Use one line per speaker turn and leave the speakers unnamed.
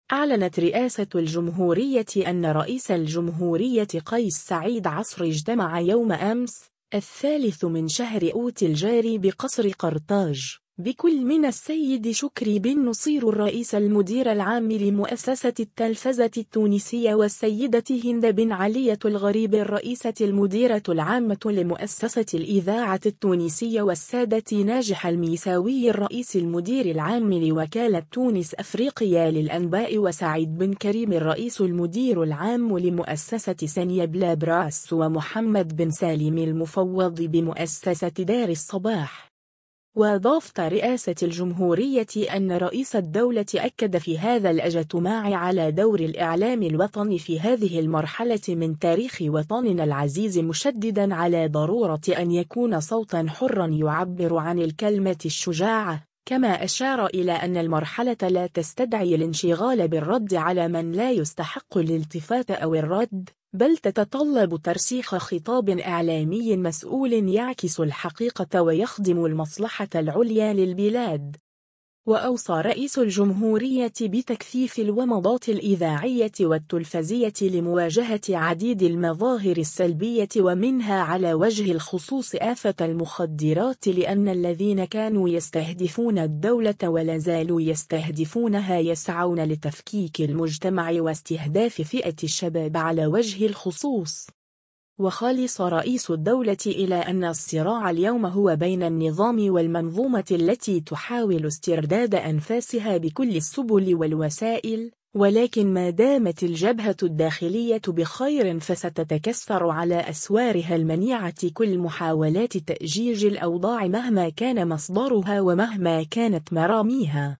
أعلنت رئاسة الجمهورية أن رئيس الجمهورية قيس سعيد عصر اجتمع يوم أمس 3 من شهر أوت الجاري بقصر قرطاج بكل من السيد شكري بن نصير الرئيس المدير العام لمؤسسة التلفزة التونسية، والسيدة هند بن علية الغريب الرئيسة المديرة العامة لمؤسسة الإذاعة التونسية، والسادة ناجح الميساوي الرئيس المدير العام لوكالة تونس أفريقيا للأنباء، وسعيد بن كريم الرئيس المدير العام لمؤسسة سانيا بلابراس، ومحمد بن سالم المفوض بمؤسسة دار الصباح. وأضافت رئاسة الجمهورية أن رئيس الدولة أكد في هذا الاجتماع على دور الإعلام الوطني في هذه المرحلة من تاريخ وطننا العزيز، مشددا على ضرورة أن يكون صوتا حرا يعبر عن الكلمة الشجاعة، كما أشار إلى أن المرحلة لا تستدعي الانشغال بالرد على من لا يستحق الالتفات أو الرد، بل تتطلب ترسيخ خطاب إعلامي مسؤول يعكس الحقيقة ويخدم المصلحة العليا للبلاد. وأوصى رئيس الجمهورية بتكثيف الومضات الإذاعية والتلفزية لمواجهة عديد المظاهر السلبية، ومنها على وجه الخصوص آفة المخدرات، لأن الذين كانوا يستهدفون الدولة ولا زالوا يستهدفونها يسعون لتفكيك المجتمع واستهداف فئة الشباب على وجه الخصوص. وخالص رئيس الدولة إلى أن الصراع اليوم هو بين النظام والمنظومة التي تحاول استرداد أنفاسها بكل السبل والوسائل، ولكن ما دامت الجبهة الداخلية بخير فستتكسر على أسوارها المنيعة كل محاولات تأجيج الأوضاع مهما كان مصدرها ومهما كانت مراميها.